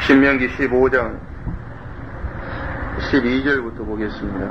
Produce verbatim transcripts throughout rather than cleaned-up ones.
신명기 십오 장 십이 절부터 보겠습니다.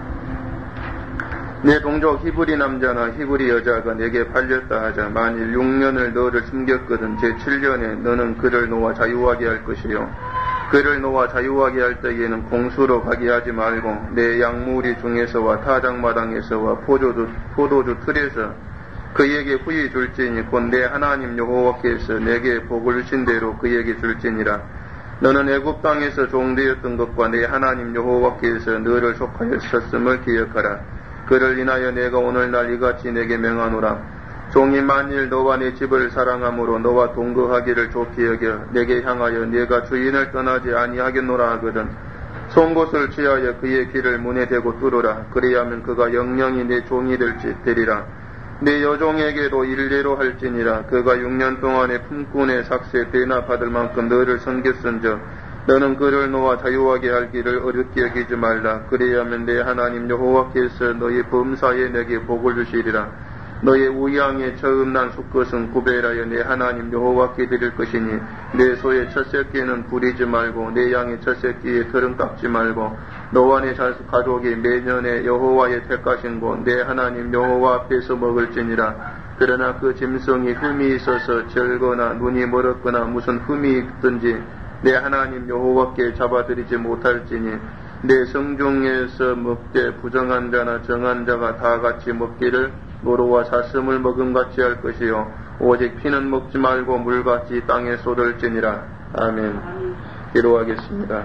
내 동족 히브리 남자나 히브리 여자가 내게 팔렸다 하자 만일 육 년을 너를 숨겼거든 제칠 년에 너는 그를 놓아 자유하게 할 것이요 그를 놓아 자유하게 할 때에는 공수로 가게 하지 말고 내 양무리 중에서와 타작마당에서와 포도주, 포도주 틀에서 그에게 후히 줄지니 곧 내 하나님 여호와께서 내게 복을 주신 대로 그에게 줄지니라. 너는 애굽 땅에서 종되었던 것과 내 하나님 여호와께서 너를 속하였었음을 기억하라. 그를 인하여 내가 오늘날 이같이 내게 명하노라. 종이 만일 너와 내 집을 사랑함으로 너와 동거하기를 좋게 여겨 내게 향하여 내가 주인을 떠나지 아니하겠노라 하거든 송곳을 취하여 그의 길을 문에 대고 뚫으라. 그리하면 그가 영영이 내 종이 될지 되리라. 내 여종에게도 일례로 할지니라. 그가 육 년 동안의 품꾼의 삭세 대나 받을 만큼 너를 섬겼은즉 너는 그를 놓아 자유하게 할 길을 어렵게 여기지 말라. 그리하면 내 하나님 여호와께서 너희 범사에 내게 복을 주시리라. 너의 우양의 처음 난 수컷은 구별하여 내 하나님 여호와께 드릴 것이니 내 소의 첫 새끼는 부리지 말고 내 양의 첫 새끼에 털은 깎지 말고 너와 내 자식 가족이 매년에 여호와의 택하신 곳 내 하나님 여호와 앞에서 먹을지니라. 그러나 그 짐승이 흠이 있어서 절거나 눈이 멀었거나 무슨 흠이 있든지 내 하나님 여호와께 잡아들이지 못할지니 내 성중에서 먹되 부정한 자나 정한 자가 다 같이 먹기를 노루와 사슴을 먹음같이 할 것이요 오직 피는 먹지 말고 물같이 땅에 쏟을지니라. 아멘. 기도하겠습니다.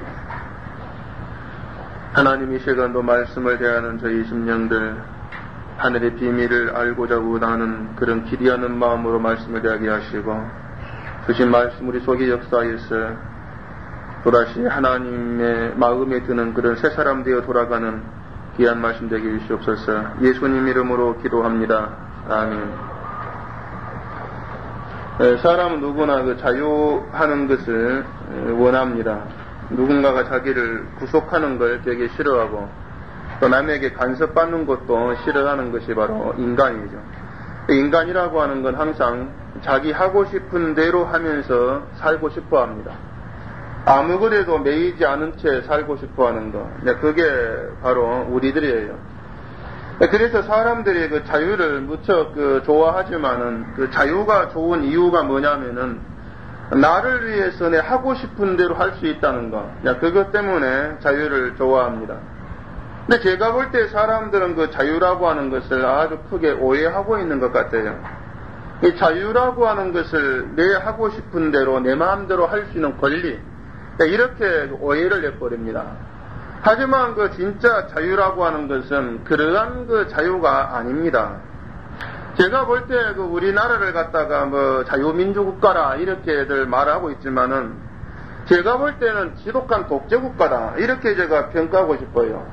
하나님 이 시간도 말씀을 대하는 저희 심령들 하늘의 비밀을 알고자 원하는 그런 기대하는 마음으로 말씀을 대하게 하시고 주신 말씀 우리 속에 역사에서 또다시 하나님의 마음에 드는 그런 새 사람 되어 돌아가는 귀한 말씀 되게 주시옵소서. 예수님 이름으로 기도합니다. 아멘. 사람은 누구나 그 자유하는 것을 원합니다. 누군가가 자기를 구속하는 걸 되게 싫어하고 또 남에게 간섭받는 것도 싫어하는 것이 바로 인간이죠. 인간이라고 하는 건 항상 자기 하고 싶은 대로 하면서 살고 싶어 합니다. 아무것에도 매이지 않은 채 살고 싶어 하는 것. 그게 바로 우리들이에요. 그래서 사람들이 그 자유를 무척 그 좋아하지만은 그 자유가 좋은 이유가 뭐냐면은 나를 위해서 내 하고 싶은 대로 할 수 있다는 것. 그것 때문에 자유를 좋아합니다. 근데 제가 볼 때 사람들은 그 자유라고 하는 것을 아주 크게 오해하고 있는 것 같아요. 이 자유라고 하는 것을 내 하고 싶은 대로 내 마음대로 할 수 있는 권리, 이렇게 오해를 내버립니다. 하지만 그 진짜 자유라고 하는 것은 그러한 그 자유가 아닙니다. 제가 볼 때 그 우리나라를 갖다가 뭐 자유민주국가라 이렇게들 말하고 있지만은 제가 볼 때는 지독한 독재국가다 이렇게 제가 평가하고 싶어요.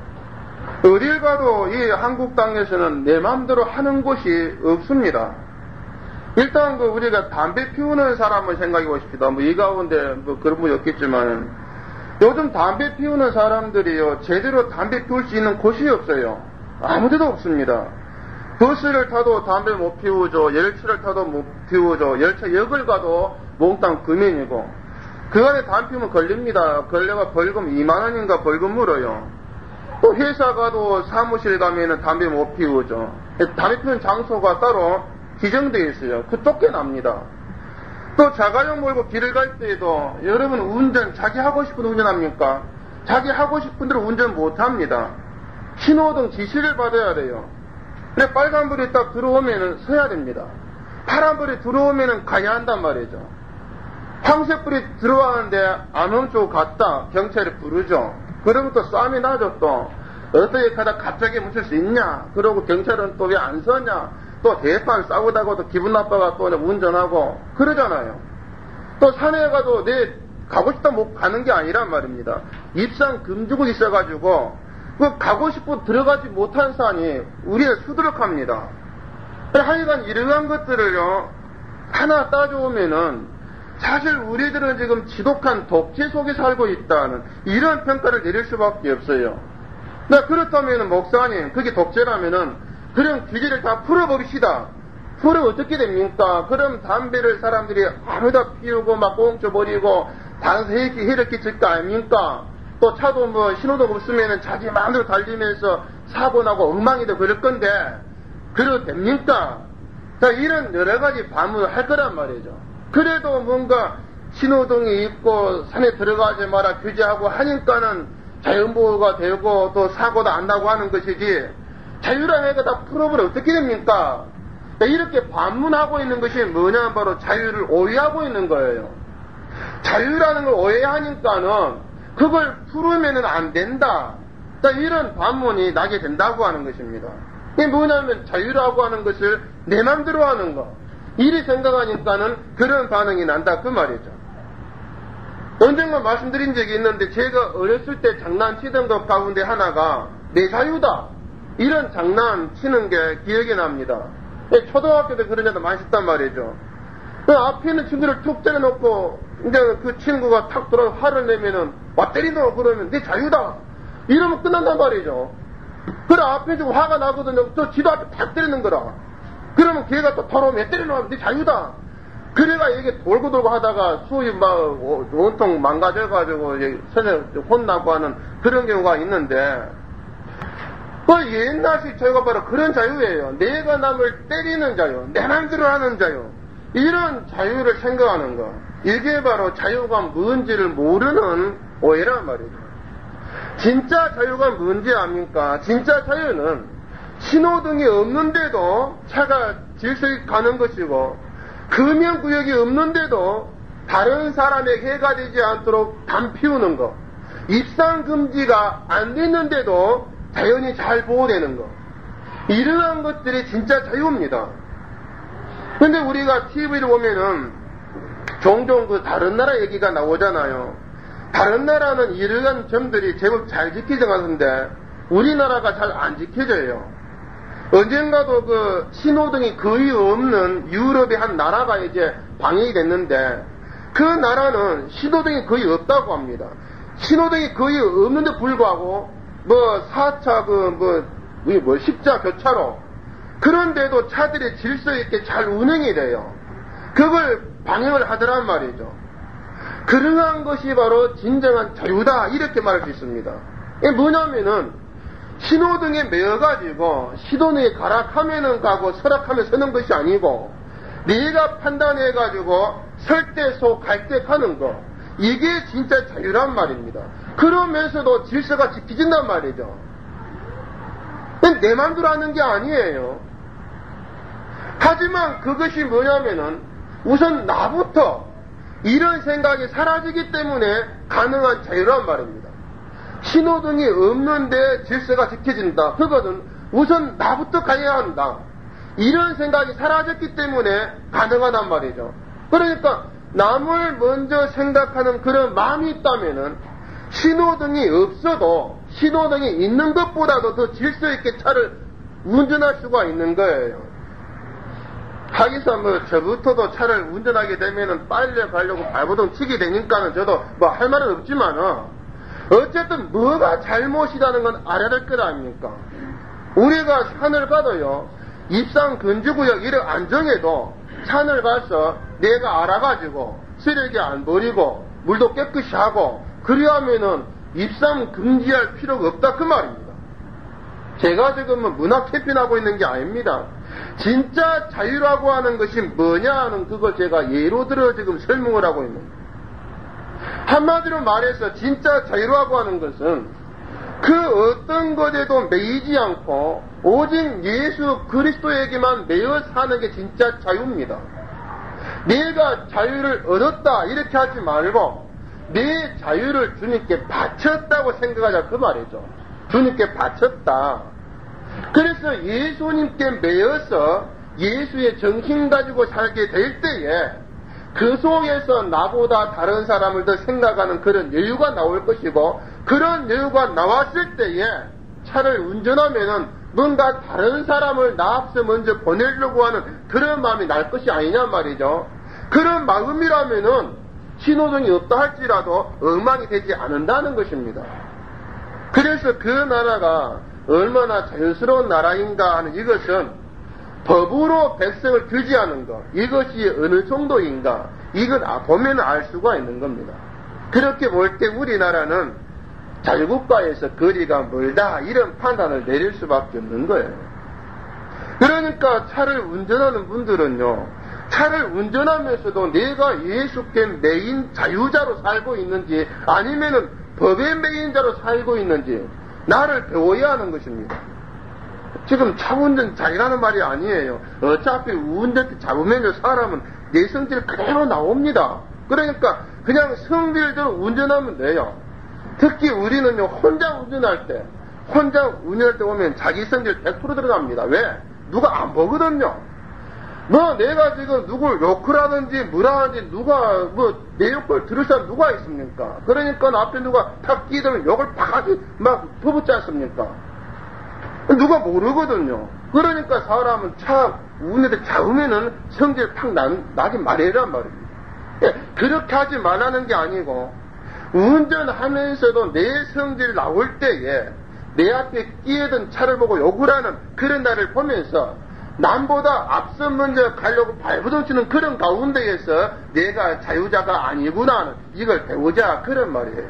어딜 가도 이 한국 땅에서는 내 마음대로 하는 곳이 없습니다. 일단 그 우리가 담배 피우는 사람을 생각해 보십시다. 뭐 이 가운데 뭐 그런 분이 없겠지만은 요즘 담배 피우는 사람들이요 제대로 담배 피울 수 있는 곳이 없어요. 아무데도 없습니다. 버스를 타도 담배 못 피우죠. 열차를 타도 못 피우죠. 열차역을 가도 몽땅 금연이고 그 안에 담배 피우면 걸립니다. 걸려가 벌금 이만 원인가 벌금 물어요. 또 회사 가도 사무실 가면은 담배 못 피우죠. 담배 피우는 장소가 따로 지정되어 있어요. 그 쫓겨납니다. 또 자가용 몰고 길을 갈 때에도 여러분 운전 자기 하고 싶은 운전합니까? 자기 하고 싶은 대로 운전 못합니다. 신호등 지시를 받아야 돼요. 근데 빨간불이 딱 들어오면은 서야 됩니다. 파란불이 들어오면은 가야 한단 말이죠. 황색불이 들어왔는데 안 멈추고 갔다 경찰이 부르죠. 그러면 또 싸움이 나죠. 또 어떻게 하다 갑자기 멈출 수 있냐? 그러고 경찰은 또 왜 안 서냐? 또 대판 싸우다가 또 기분 나빠가 또 운전하고 그러잖아요. 또 산에 가도 내 가고 싶다 못 가는 게 아니란 말입니다. 입산 금지구 있어가지고 그 가고 싶고 들어가지 못한 산이 우리를 수두룩합니다. 하여간 이러한 것들을요 하나 따져오면은 사실 우리들은 지금 지독한 독재 속에 살고 있다는 이런 평가를 내릴 수밖에 없어요. 그렇다면 목사님 그게 독재라면은 그런 규제를 다 풀어버립시다. 풀어 어떻게 됩니까? 그럼 담배를 사람들이 아무다 피우고 막 꽁쳐버리고 다른 해를, 해를 끼칠 거 아닙니까? 또 차도 뭐 신호등 없으면은 자기 마음대로 달리면서 사고 나고 엉망이도 그럴 건데, 그래도 됩니까? 자, 이런 여러 가지 반문을 할 거란 말이죠. 그래도 뭔가 신호등이 있고 산에 들어가지 마라 규제하고 하니까는 자연보호가 되고 또 사고도 안 나고 하는 것이지, 자유라는 애가 다 풀어버려 어떻게 됩니까? 이렇게 반문하고 있는 것이 뭐냐, 바로 자유를 오해하고 있는 거예요. 자유라는 걸 오해하니까는 그걸 풀으면은 안 된다. 이런 반문이 나게 된다고 하는 것입니다. 이게 뭐냐면 자유라고 하는 것을 내 맘대로 하는 거. 이리 생각하니까는 그런 반응이 난다 그 말이죠. 언젠가 말씀드린 적이 있는데, 제가 어렸을 때 장난치던 것 가운데 하나가 내 자유다, 이런 장난치는 게 기억이 납니다. 초등학교 때 그런 애도 많이 있단 말이죠. 그 앞에 있는 친구를 툭 때려놓고 이제 그 친구가 탁 돌아서 화를 내면은 와 때린다고 그러면 내 자유다 이러면 끝난단 말이죠. 그래 앞에 좀 화가 나거든요. 또 지도 앞에 탁 때리는 거라. 그러면 걔가 또 돌아오면 때려놓으면 내 자유다. 그래가 이게 돌고 돌고 하다가 수업이 막 온통 망가져가지고 선생님 혼나고 하는 그런 경우가 있는데, 그 옛날식 자유가 바로 그런 자유예요. 내가 남을 때리는 자유, 내 맘대로 하는 자유, 이런 자유를 생각하는 거. 이게 바로 자유가 뭔지를 모르는 오해란 말이죠. 진짜 자유가 뭔지 압니까? 진짜 자유는 신호등이 없는데도 차가 질서있게 가는 것이고, 금연구역이 없는데도 다른 사람에게 해가 되지 않도록 담 피우는 거, 입상금지가 안 됐는데도 자연이 잘 보호되는 거, 이러한 것들이 진짜 자유입니다. 근데 우리가 티비를 보면은 종종 그 다른 나라 얘기가 나오잖아요. 다른 나라는 이러한 점들이 제법 잘 지키는 것 같은데 우리나라가 잘 안 지켜져요. 언젠가도 그 신호등이 거의 없는 유럽의 한 나라가 이제 방영이 됐는데, 그 나라는 신호등이 거의 없다고 합니다. 신호등이 거의 없는데 불구하고 뭐 사 차 그 뭐 뭐 십자 교차로, 그런데도 차들이 질서 있게 잘 운행이 돼요. 그걸 방영을 하더란 말이죠. 그러한 것이 바로 진정한 자유다, 이렇게 말할 수 있습니다. 이게 뭐냐면은 신호등에 매여가지고 신호등에 가락하면은 가고 서락하면 서는 것이 아니고, 내가 판단해가지고 설 때 서 갈 때 가는 거, 이게 진짜 자유란 말입니다. 그러면서도 질서가 지켜진단 말이죠. 내 맘대로 하는 게 아니에요. 하지만 그것이 뭐냐면은 우선 나부터 이런 생각이 사라지기 때문에 가능한 자유란 말입니다. 신호등이 없는데 질서가 지켜진다. 그것은 우선 나부터 가야 한다. 이런 생각이 사라졌기 때문에 가능하단 말이죠. 그러니까 남을 먼저 생각하는 그런 마음이 있다면은 신호등이 없어도 신호등이 있는 것보다도 더 질서 있게 차를 운전할 수가 있는 거예요. 하기사 뭐 저부터도 차를 운전하게 되면은 빨리 가려고 발버둥 치게 되니까는 저도 뭐 할 말은 없지만은, 어쨌든 뭐가 잘못이라는 건 알아야 될 것 아닙니까? 우리가 산을 가도요, 입상 금지구역 이를 안 정해도 산을 가서 내가 알아가지고 쓰레기 안 버리고 물도 깨끗이 하고 그리하면은 입상 금지할 필요가 없다 그 말입니다. 제가 지금 문학 캠핑하고 있는 게 아닙니다. 진짜 자유라고 하는 것이 뭐냐 하는 그걸 제가 예로 들어 지금 설명을 하고 있는 거예요. 한마디로 말해서 진짜 자유라고 하는 것은 그 어떤 것에도 매이지 않고 오직 예수 그리스도에게만 매여 사는 게 진짜 자유입니다. 내가 자유를 얻었다 이렇게 하지 말고 내 자유를 주님께 바쳤다고 생각하자 그 말이죠. 주님께 바쳤다. 그래서 예수님께 매여서 예수의 정신 가지고 살게 될 때에 그 속에서 나보다 다른 사람을 더 생각하는 그런 여유가 나올 것이고, 그런 여유가 나왔을 때에 차를 운전하면은 뭔가 다른 사람을 나 앞서 먼저 보내려고 하는 그런 마음이 날 것이 아니냐 말이죠. 그런 마음이라면은 신호등이 없다 할지라도 엉망이 되지 않는다는 것입니다. 그래서 그 나라가 얼마나 자유스러운 나라인가 하는 이것은 법으로 백성을 규제하는 것, 이것이 어느 정도인가, 이건 보면 알 수가 있는 겁니다. 그렇게 볼 때 우리나라는 자유국가에서 거리가 멀다 이런 판단을 내릴 수밖에 없는 거예요. 그러니까 차를 운전하는 분들은요, 차를 운전하면서도 내가 예수께 매인 자유자로 살고 있는지 아니면은 법의 매인자로 살고 있는지 나를 배워야 하는 것입니다. 지금 차 운전 자기라는 말이 아니에요. 어차피 운전대 잡으면 사람은 내 성질 그대로 나옵니다. 그러니까 그냥 성질대로 운전하면 돼요. 특히 우리는요, 혼자 운전할 때, 혼자 운전할 때 보면 자기 성질 백 퍼센트 들어갑니다. 왜? 누가 안 보거든요. 뭐 내가 지금 누굴 욕을 하든지 뭐라 하든지 누가 뭐 내 욕을 들을 사람 누가 있습니까? 그러니까 앞에 누가 탁 끼들면 욕을 팍 막 퍼붓지 않습니까? 누가 모르거든요. 그러니까 사람은 차 운전대 잡으면은 성질 팍 나, 나지 말이란 말입니다. 예, 그렇게 하지 말라는 게 아니고 운전하면서도 내 성질 나올 때에 내 앞에 끼어든 차를 보고 욕을 하는 그런 날을 보면서 남보다 앞서 먼저 가려고 발버둥치는 그런 가운데에서 내가 자유자가 아니구나 이걸 배우자 그런 말이에요.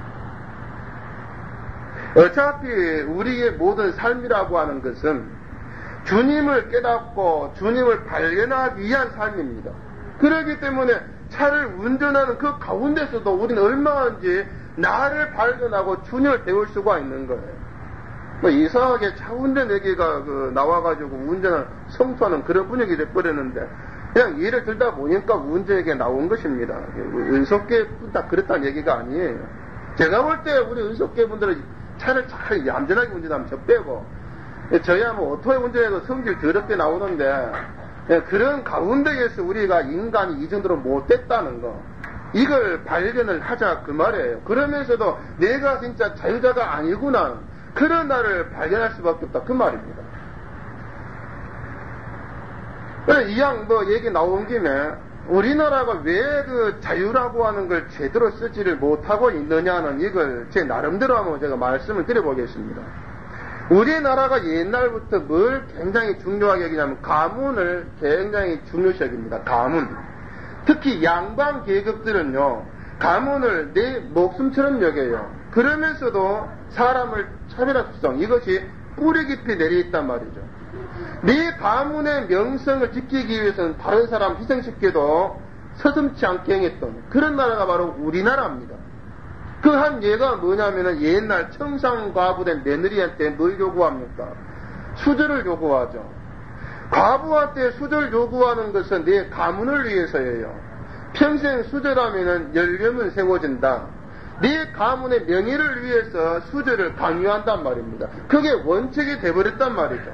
어차피 우리의 모든 삶이라고 하는 것은 주님을 깨닫고 주님을 발견하기 위한 삶입니다. 그렇기 때문에 차를 운전하는 그 가운데서도 우리는 얼마든지 나를 발견하고 주님을 배울 수가 있는 거예요. 뭐 이상하게 차 운전 얘기가 그 나와가지고 운전을 성토하는 그런 분위기 돼버렸는데 그냥 예를 들다 보니까 운전 얘기가 나온 것입니다. 은속계 딱 그렇다는 얘기가 아니에요. 제가 볼 때 우리 은속계 분들은 차를 잘 얌전하게 운전하면 저 빼고 저야 뭐 오토바이 운전해도 성질 더럽게 나오는데 그런 가운데에서 우리가 인간이 이 정도로 못됐다는 거 이걸 발견을 하자 그 말이에요. 그러면서도 내가 진짜 자유자가 아니구나 그런 나를 발견할 수밖에 없다 그 말입니다. 이왕 뭐 얘기 나온 김에 우리나라가 왜 그 자유라고 하는 걸 제대로 쓰지를 못하고 있느냐는 이걸 제 나름대로 한번 제가 말씀을 드려보겠습니다. 우리나라가 옛날부터 뭘 굉장히 중요하게 여기냐면 가문을 굉장히 중요시 여깁니다. 가문. 특히 양반 계급들은요 가문을 내 목숨처럼 여겨요. 그러면서도 사람을 차별화 습성 이것이 뿌리 깊이 내려있단 말이죠. 네 가문의 명성을 지키기 위해서는 다른 사람 희생시켜도 서슴지 않게 행했던 그런 나라가 바로 우리나라입니다. 그 한 예가 뭐냐면은 옛날 청상과부된 며느리한테 뭘 요구합니까? 수저를 요구하죠. 과부한테 수저를 요구하는 것은 내 가문을 위해서예요. 평생 수저라면은 연령은 세워진다. 네 가문의 명예를 위해서 수저를 강요한단 말입니다. 그게 원칙이 돼버렸단 말이죠.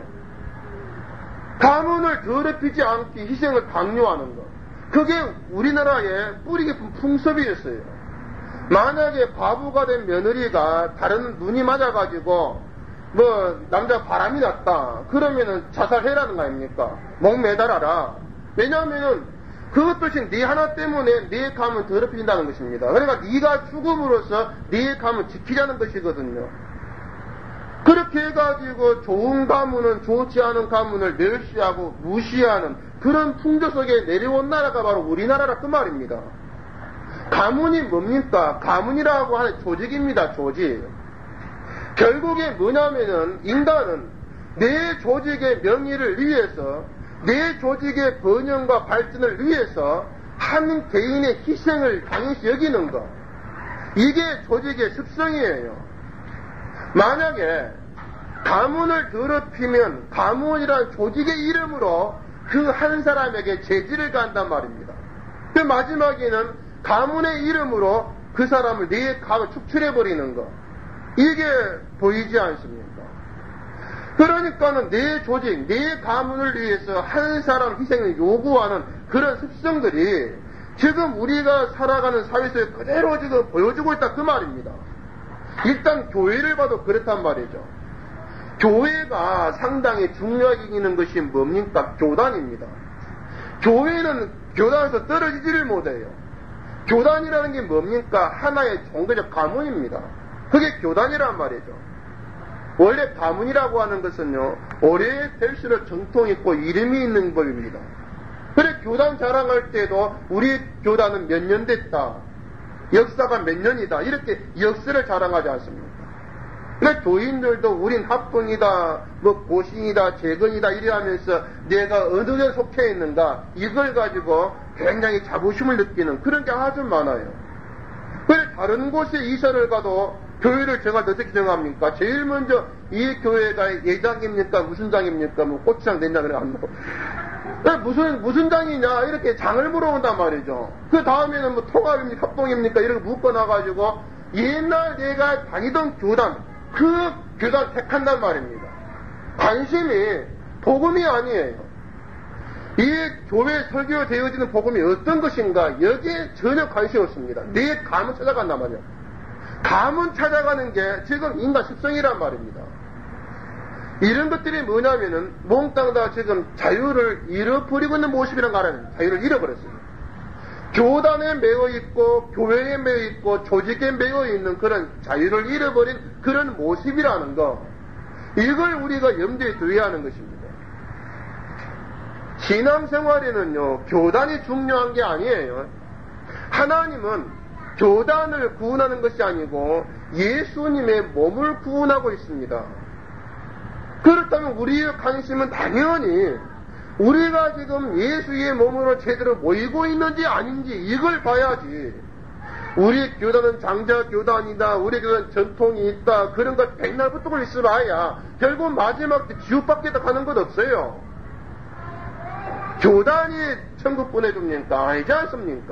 가문을 더럽히지 않게 희생을 강요하는 것. 그게 우리나라의 뿌리 깊은 풍습이었어요. 만약에 과부가 된 며느리가 다른 눈이 맞아가지고 뭐 남자 바람이 났다 그러면은 자살해라는 거 아닙니까? 목 매달아라. 왜냐하면은 그것 뜻이 네 하나 때문에 네 가문 더럽힌다는 것입니다. 그러니까 네가 죽음으로써 네 가문 지키자는 것이거든요. 그렇게 해가지고 좋은 가문은 좋지 않은 가문을 멸시하고 무시하는 그런 풍조 속에 내려온 나라가 바로 우리나라라 그 말입니다. 가문이 뭡니까? 가문이라고 하는 조직입니다. 조직. 결국에 뭐냐면은 인간은 내 조직의 명예를 위해서 내 조직의 번영과 발전을 위해서 한 개인의 희생을 당연시 여기는 것. 이게 조직의 습성이에요. 만약에 가문을 더럽히면 가문이란 조직의 이름으로 그 한 사람에게 제지를 가한단 말입니다. 그 마지막에는 가문의 이름으로 그 사람을 내 가문을 축출해버리는 것. 이게 보이지 않습니까? 그러니까는 내 조직, 내 가문을 위해서 한 사람 희생을 요구하는 그런 습성들이 지금 우리가 살아가는 사회 속에 그대로 지금 보여주고 있다 그 말입니다. 일단 교회를 봐도 그렇단 말이죠. 교회가 상당히 중요하게 여기는 것이 뭡니까? 교단입니다. 교회는 교단에서 떨어지지를 못해요. 교단이라는 게 뭡니까? 하나의 종교적 가문입니다. 그게 교단이란 말이죠. 원래 가문이라고 하는 것은요, 오래될수록 정통이 있고 이름이 있는 법입니다. 그래, 교단 자랑할 때도 우리 교단은 몇 년 됐다. 역사가 몇 년이다. 이렇게 역사를 자랑하지 않습니까? 근데 교인들도 우린 합동이다, 뭐 고신이다, 재건이다 이래 하면서 내가 어느 데 속해 있는가 이걸 가지고 굉장히 자부심을 느끼는 그런 게 아주 많아요. 그래서 다른 곳에 이사를 가도 교회를 제가 어떻게 정합니까? 제일 먼저 이 교회가 예장입니까? 무슨 장입니까? 뭐 고추장 된장을 안 먹고 무슨 무슨 장이냐 이렇게 장을 물어본단 말이죠. 그 다음에는 뭐 통합입니까? 합동입니까? 이렇게 묶어놔가지고 옛날 내가 다니던 교단 그 교단 택한단 말입니다. 관심이 복음이 아니에요. 이 교회 설교되어지는 복음이 어떤 것인가 여기에 전혀 관심이 없습니다. 내 감을 찾아간단 말이에요. 감은 찾아가는 게 지금 인간 습성이란 말입니다. 이런 것들이 뭐냐면은 몽땅 다 지금 자유를 잃어버리고 있는 모습이란 말은 자유를 잃어버렸어요. 교단에 매여 있고 교회에 매여 있고 조직에 매여 있는 그런 자유를 잃어버린 그런 모습이라는 거, 이걸 우리가 염두에 두어야 하는 것입니다. 신앙생활에는요 교단이 중요한 게 아니에요. 하나님은 교단을 구원하는 것이 아니고 예수님의 몸을 구원하고 있습니다. 그렇다면 우리의 관심은 당연히 우리가 지금 예수의 몸으로 제대로 모이고 있는지 아닌지 이걸 봐야지. 우리 교단은 장자 교단이다, 우리 교단은 전통이 있다, 그런 것 백날 붙들고 있어봐야 결국 마지막 때 지옥밖에 가는 것 없어요. 교단이 천국 보내줍니까? 아니지 않습니까?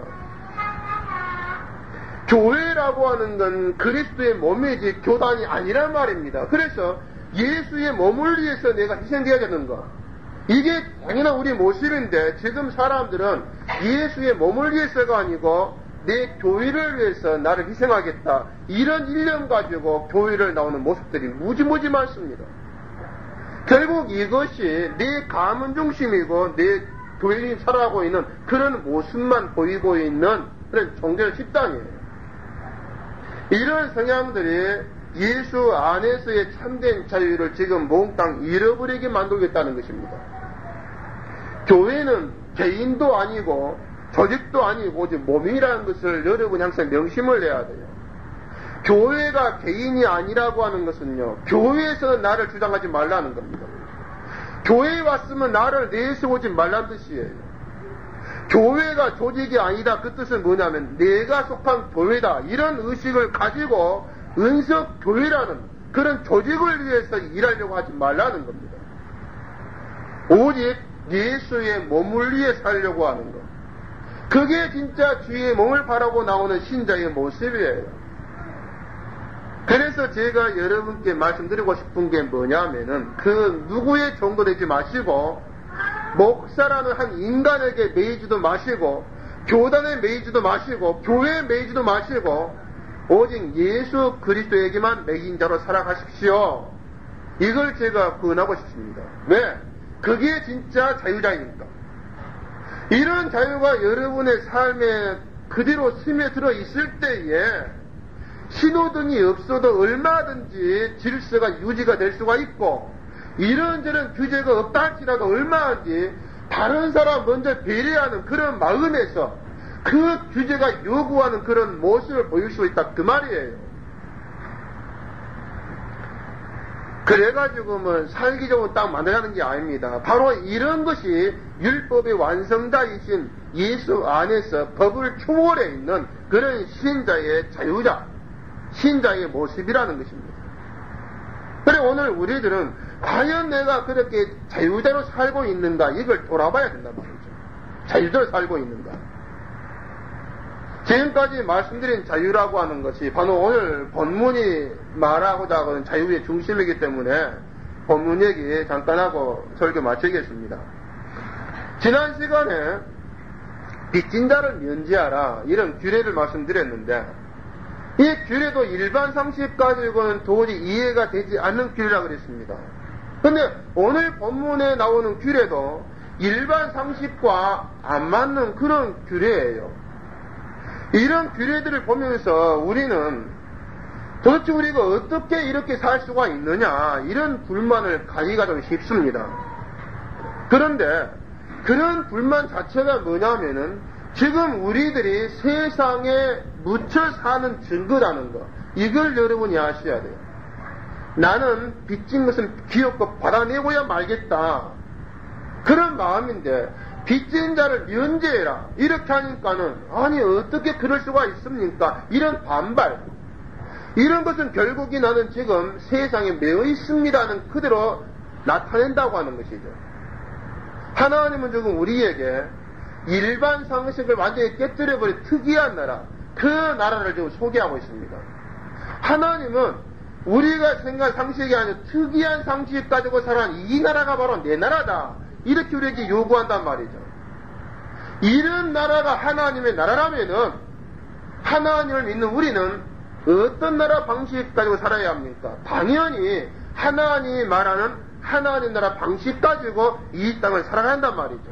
교회라고 하는 건 그리스도의 몸이지 교단이 아니란 말입니다. 그래서 예수의 몸을 위해서 내가 희생되어야 되는가? 이게 당연한 우리 모습인데 지금 사람들은 예수의 몸을 위해서가 아니고 내 교회를 위해서 나를 희생하겠다 이런 일념 가지고 교회를 나오는 모습들이 무지무지 많습니다. 결국 이것이 내 가문 중심이고 내 교인이 살아가고 있는 그런 모습만 보이고 있는 그런 종교 집단이에요. 이런 성향들이 예수 안에서의 참된 자유를 지금 몽땅 잃어버리게 만들겠다는 것입니다. 교회는 개인도 아니고 조직도 아니고 오직 몸이라는 것을 여러분이 항상 명심을 해야 돼요. 교회가 개인이 아니라고 하는 것은요, 교회에서는 나를 주장하지 말라는 겁니다. 교회에 왔으면 나를 내세우지 말라는 뜻이에요. 교회가 조직이 아니다 그 뜻은 뭐냐면 내가 속한 교회다 이런 의식을 가지고 은석 교회라는 그런 조직을 위해서 일하려고 하지 말라는 겁니다. 오직 예수의 몸을 위해 살려고 하는 것. 그게 진짜 주의 몸을 바라고 나오는 신자의 모습이에요. 그래서 제가 여러분께 말씀드리고 싶은 게 뭐냐면은 그 누구의 종도 되지 마시고 목사라는 한 인간에게 매이지도 마시고 교단에 매이지도 마시고 교회에 매이지도 마시고 오직 예수 그리스도에게만 매인 자로 살아가십시오. 이걸 제가 권하고 싶습니다. 왜? 그게 진짜 자유자입니까? 이런 자유가 여러분의 삶에 그대로 스며들어 있을 때에 신호등이 없어도 얼마든지 질서가 유지가 될 수가 있고 이런저런 규제가 없다 할지라도 얼마든지 다른 사람 먼저 배려하는 그런 마음에서 그 규제가 요구하는 그런 모습을 보일 수 있다 그 말이에요. 그래가지고 뭐 살기 좋은 땅 만들라는 게 아닙니다. 바로 이런 것이 율법의 완성자이신 예수 안에서 법을 초월해 있는 그런 신자의 자유자, 신자의 모습이라는 것입니다. 그래 오늘 우리들은 과연 내가 그렇게 자유자로 살고 있는가 이걸 돌아봐야 된단 말이죠. 자유자로 살고 있는가. 지금까지 말씀드린 자유라고 하는 것이 바로 오늘 본문이 말하고자 하는 자유의 중심이기 때문에 본문 얘기 잠깐 하고 설교 마치겠습니다. 지난 시간에 빚진 자를 면제하라 이런 규례를 말씀드렸는데 이 규례도 일반 상식 가지고는 도저히 이해가 되지 않는 규례라 그랬습니다. 근데 오늘 본문에 나오는 규례도 일반 상식과 안 맞는 그런 규례예요. 이런 규례들을 보면서 우리는 도대체 우리가 어떻게 이렇게 살 수가 있느냐 이런 불만을 가지기가 좀 쉽습니다. 그런데 그런 불만 자체가 뭐냐면은 지금 우리들이 세상에 묻혀 사는 증거라는 거, 이걸 여러분이 아셔야 돼요. 나는 빚진 것은 기업고 받아내고야 말겠다. 그런 마음인데 빚진 자를 면제해라. 이렇게 하니까는 아니 어떻게 그럴 수가 있습니까? 이런 반발. 이런 것은 결국이 나는 지금 세상에 매여 있습니다는 그대로 나타낸다고 하는 것이죠. 하나님은 지금 우리에게 일반 상식을 완전히 깨뜨려버린 특이한 나라, 그 나라를 지금 소개하고 있습니다. 하나님은 우리가 생각한 상식이 아니라 특이한 상식 가지고 살아가는 이 나라가 바로 내 나라다. 이렇게 우리에게 요구한단 말이죠. 이런 나라가 하나님의 나라라면은 하나님을 믿는 우리는 어떤 나라 방식 가지고 살아야 합니까? 당연히 하나님이 말하는 하나님 나라 방식 가지고 이 땅을 살아간단 말이죠.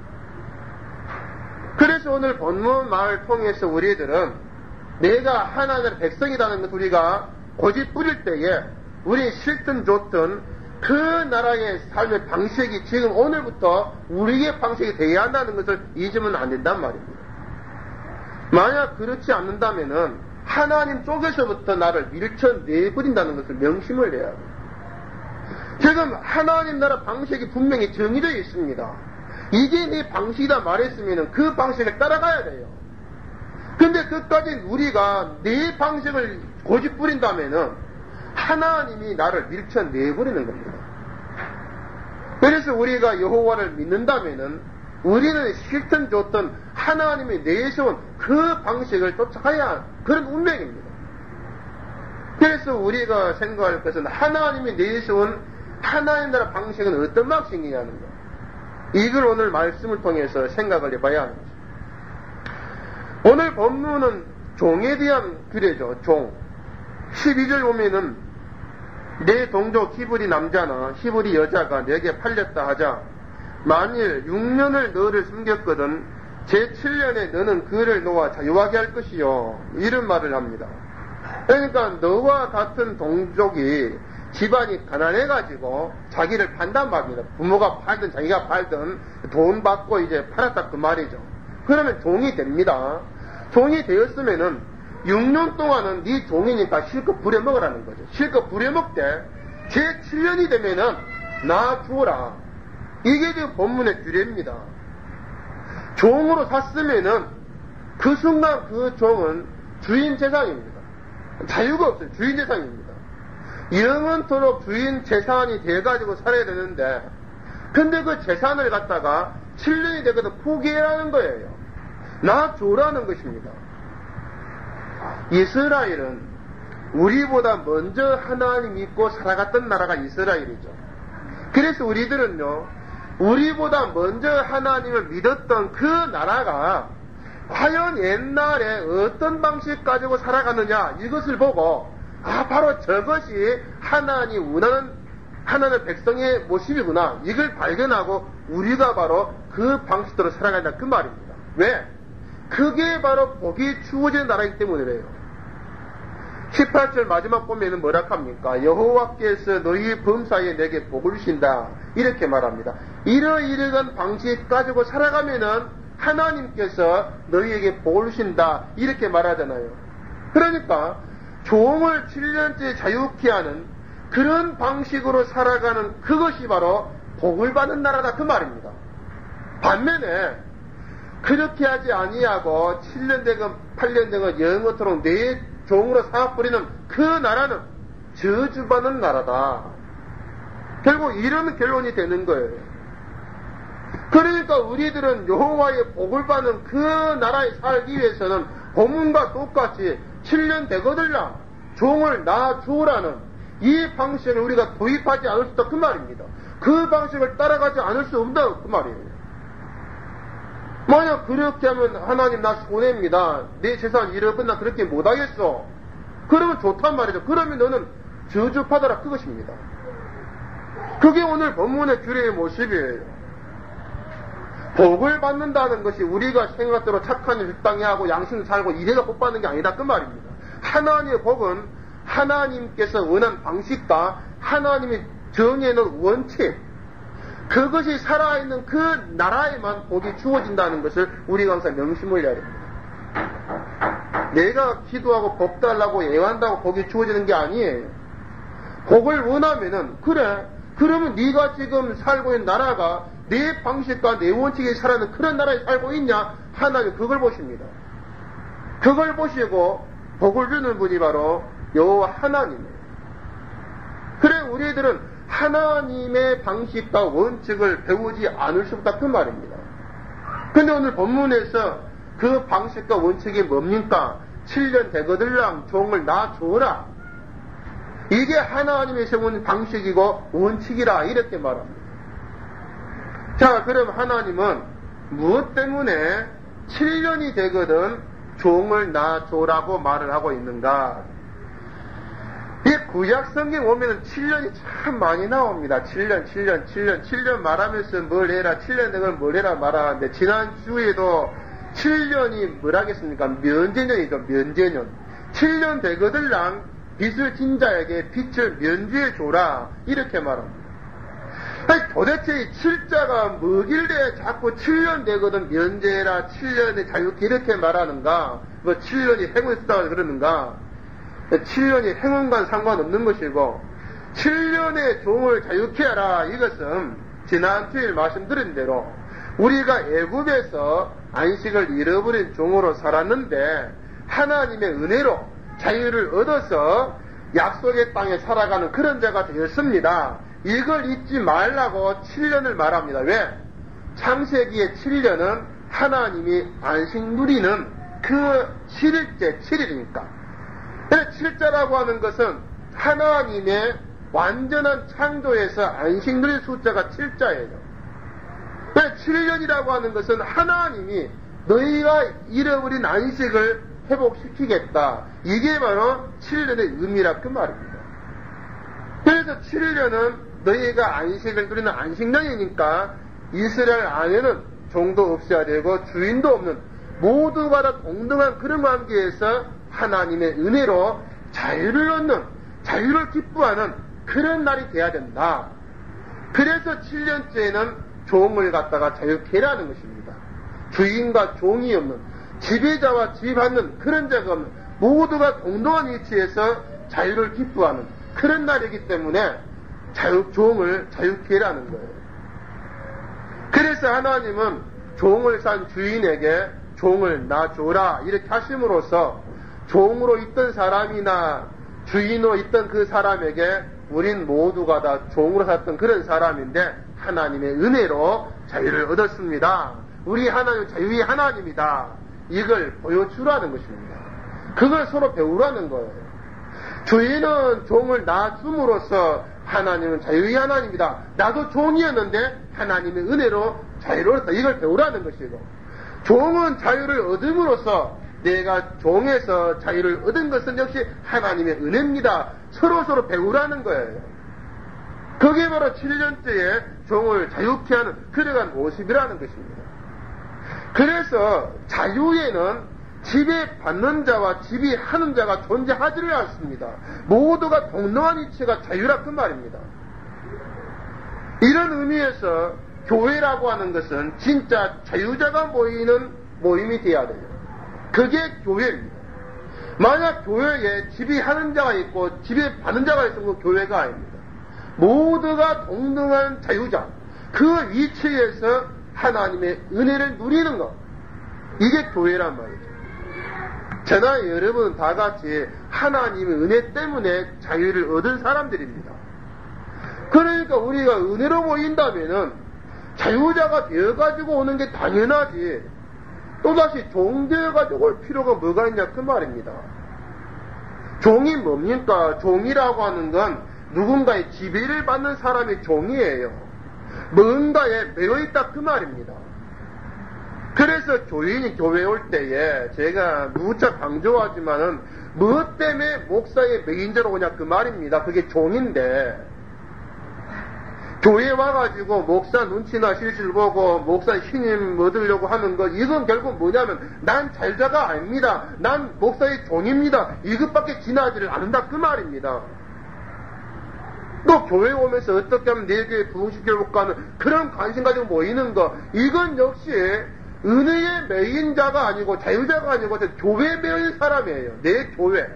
그래서 오늘 본문 말을 통해서 우리들은 내가 하나님의 백성이라는 것을 우리가 고집 부릴 때에 우리 싫든 좋든 그 나라의 삶의 방식이 지금 오늘부터 우리의 방식이 되어야 한다는 것을 잊으면 안 된단 말입니다. 만약 그렇지 않는다면은 하나님 쪽에서부터 나를 밀쳐내버린다는 것을 명심을 해야 합니다. 지금 하나님 나라 방식이 분명히 정의되어 있습니다. 이게 네 방식이다 말했으면 그 방식을 따라가야 돼요. 근데 끝까지 우리가 네 방식을 고집 부린다면은 하나님이 나를 밀쳐내버리는 겁니다. 그래서 우리가 여호와를 믿는다면은 우리는 싫든 좋든 하나님이 내세운 그 방식을 쫓아가야 하는 그런 운명입니다. 그래서 우리가 생각할 것은 하나님이 내세운 하나님 나라 방식은 어떤 방식이냐는 것. 이걸 오늘 말씀을 통해서 생각을 해봐야 하는 것입니다. 오늘 본문은 종에 대한 규례죠. 종. 십이 절 보면은 내 동족 히브리 남자나 히브리 여자가 내게 팔렸다 하자 만일 육 년을 너를 숨겼거든 제칠 년에 너는 그를 놓아 자유하게 할 것이요. 이런 말을 합니다. 그러니까 너와 같은 동족이 집안이 가난해가지고 자기를 판단 말입니다. 부모가 팔든 자기가 팔든 돈 받고 이제 팔았다 그 말이죠. 그러면 종이 됩니다. 종이 되었으면은 육 년 동안은 네 종이니까 실컷 부려먹으라는 거죠. 실컷 부려먹되 제칠 년이 되면은 나 주어라. 이게 지금 본문의 규례입니다. 종으로 샀으면은 그 순간 그 종은 주인 재산입니다. 자유가 없어요. 주인 재산입니다. 영원토록 주인 재산이 돼가지고 살아야 되는데 근데 그 재산을 갖다가 칠 년이 되거든 포기해라는 거예요. 나 줘라는 것입니다. 이스라엘은 우리보다 먼저 하나님 믿고 살아갔던 나라가 이스라엘이죠. 그래서 우리들은요 우리보다 먼저 하나님을 믿었던 그 나라가 과연 옛날에 어떤 방식 가지고 살아가느냐 이것을 보고 아 바로 저것이 하나님 원하는 하나님의 백성의 모습이구나 이걸 발견하고 우리가 바로 그 방식대로 살아간다 그 말입니다. 왜? 그게 바로 복이 주어진 나라이기 때문이래요. 십팔 절 마지막 보면은 뭐라 합니까? 여호와께서 너희 범사에 내게 복을 주신다 이렇게 말합니다. 이러이러한 방식 가지고 살아가면은 하나님께서 너희에게 복을 주신다 이렇게 말하잖아요. 그러니까 종을 칠 년째 자유케 하는 그런 방식으로 살아가는 그것이 바로 복을 받는 나라다 그 말입니다. 반면에 그렇게 하지 아니하고 칠 년 되건 팔 년 되건 영원토록 내 종으로 삼아버리는 그 나라는 저주받는 나라다. 결국 이런 결론이 되는 거예요. 그러니까 우리들은 여호와의 복을 받는 그 나라에 살기 위해서는 본문과 똑같이 칠 년 되거들라 종을 나 주라는 이 방식을 우리가 도입하지 않을 수 없다 그 말입니다. 그 방식을 따라가지 않을 수 없다 그 말이에요. 만약 그렇게 하면 하나님 나 손해입니다. 내 재산 잃어버린다 그렇게 못하겠어. 그러면 좋단 말이죠. 그러면 너는 저주받아라 그것입니다. 그게 오늘 본문의 규례의 모습이에요. 복을 받는다는 것이 우리가 생각대로 착한 일 적당히 하고 양심을 살고 이래가 복 받는 게 아니다 그 말입니다. 하나님의 복은 하나님께서 원한 방식과 하나님이 정해놓은 원칙 그것이 살아있는 그 나라에만 복이 주어진다는 것을 우리가 항상 명심을 해야 됩니다. 내가 기도하고 복 달라고 예언한다고 복이 주어지는 게 아니에요. 복을 원하면은 그래 그러면 네가 지금 살고 있는 나라가 내 방식과 내 원칙에 살아있는 그런 나라에 살고 있냐? 하나님 그걸 보십니다. 그걸 보시고 복을 주는 분이 바로 여호와 하나님이에요. 그래 우리들은 하나님의 방식과 원칙을 배우지 않을 수 없다 그 말입니다. 근데 오늘 본문에서 그 방식과 원칙이 뭡니까? 칠 년 되거들랑 종을 놔줘라. 이게 하나님의 세운 방식이고 원칙이라 이렇게 말합니다. 자, 그럼 하나님은 무엇 때문에 칠 년이 되거든 종을 놔줘라고 말을 하고 있는가? 이 구약 성경 오면은 칠 년이 참 많이 나옵니다. 칠 년, 칠 년, 칠 년, 칠 년 말하면서 뭘 해라, 칠 년 되건 뭘 해라 말하는데, 지난주에도 칠 년이 뭘 하겠습니까? 면제년이죠, 면제년. 칠 년 되거들랑 빚을 진 자에게 빚을 면제해 줘라. 이렇게 말합니다. 아니, 도대체 이 칠자가 뭐길래 자꾸 칠 년 되거든 면제해라, 칠 년에 자유케 이렇게 말하는가? 뭐 칠 년이 행운이 있다고 그러는가? 칠 년이 행운과는 상관없는 것이고, 칠 년의 종을 자유케 하라. 이것은 지난 주일 말씀드린 대로 우리가 애굽에서 안식을 잃어버린 종으로 살았는데 하나님의 은혜로 자유를 얻어서 약속의 땅에 살아가는 그런 자가 되었습니다. 이걸 잊지 말라고 칠 년을 말합니다. 왜? 창세기의 칠 년은 하나님이 안식 누리는 그 칠 일째 칠 일이니까. 칠자라고 하는 것은 하나님의 완전한 창조에서 안식 누릴 숫자가 칠자예요. 칠 년이라고 하는 것은 하나님이 너희가 잃어버린 안식을 회복시키겠다. 이게 바로 칠 년의 의미라 그 말입니다. 그래서 칠 년은 너희가 안식을 누리는 안식년이니까 이스라엘 안에는 종도 없어야 되고 주인도 없는 모두가 다 동등한 그런 관계에서 하나님의 은혜로 자유를 얻는, 자유를 기뻐하는 그런 날이 돼야 된다. 그래서 칠 년째에는 종을 갖다가 자유케 하라는 것입니다. 주인과 종이 없는, 지배자와 지배받는 그런 자가 없는, 모두가 동등한 위치에서 자유를 기뻐하는 그런 날이기 때문에 자유, 종을 자유케 하라는 거예요. 그래서 하나님은 종을 산 주인에게 종을 놔줘라 이렇게 하심으로써 종으로 있던 사람이나 주인으로 있던 그 사람에게 우린 모두가 다 종으로 살았던 그런 사람인데 하나님의 은혜로 자유를 얻었습니다. 우리 하나님 자유의 하나님이다. 이걸 보여주라는 것입니다. 그걸 서로 배우라는 거예요. 주인은 종을 놔줌으로써 하나님은 자유의 하나님이다. 나도 종이었는데 하나님의 은혜로 자유를 얻었다. 이걸 배우라는 것이고, 종은 자유를 얻음으로써 내가 종에서 자유를 얻은 것은 역시 하나님의 은혜입니다. 서로서로 배우라는 거예요. 그게 바로 칠 년째에 종을 자유케 하는 그러한 모습이라는 것입니다. 그래서 자유에는 지배받는 자와 지배하는 자가 존재하지를 않습니다. 모두가 동등한 이치가 자유라 그 말입니다. 이런 의미에서 교회라고 하는 것은 진짜 자유자가 모이는 모임이 되어야 돼요. 그게 교회입니다. 만약 교회에 지배하는 자가 있고 지배받는 자가 있으면 교회가 아닙니다. 모두가 동등한 자유자, 그 위치에서 하나님의 은혜를 누리는 것, 이게 교회란 말이죠. 저나 여러분 다 같이 하나님의 은혜 때문에 자유를 얻은 사람들입니다. 그러니까 우리가 은혜로 모인다면은 자유자가 되어가지고 오는 게 당연하지, 또다시 종 되어가지고 올 필요가 뭐가 있냐 그 말입니다. 종이 뭡니까? 종이라고 하는 건 누군가의 지배를 받는 사람이 종이에요. 뭔가에 매여있다 그 말입니다. 그래서 교인이 교회에 올 때에 제가 무척 강조하지만은 무엇 때문에 목사의 매인 자로 오냐 그 말입니다. 그게 종인데, 교회에 와가지고 목사 눈치나 실실 보고 목사 신임 얻으려고 하는 것, 이건 결국 뭐냐면 난 잘자가 아닙니다. 난 목사의 종입니다. 이것밖에 지나지를 않는다 그 말입니다. 또 교회 오면서 어떻게 하면 내 교회 부흥시켜볼까 하는 그런 관심 가지고 모이는 거, 이건 역시 은혜의 매인자가 아니고 자유자가 아니고 교회 매인 사람이에요. 내 교회.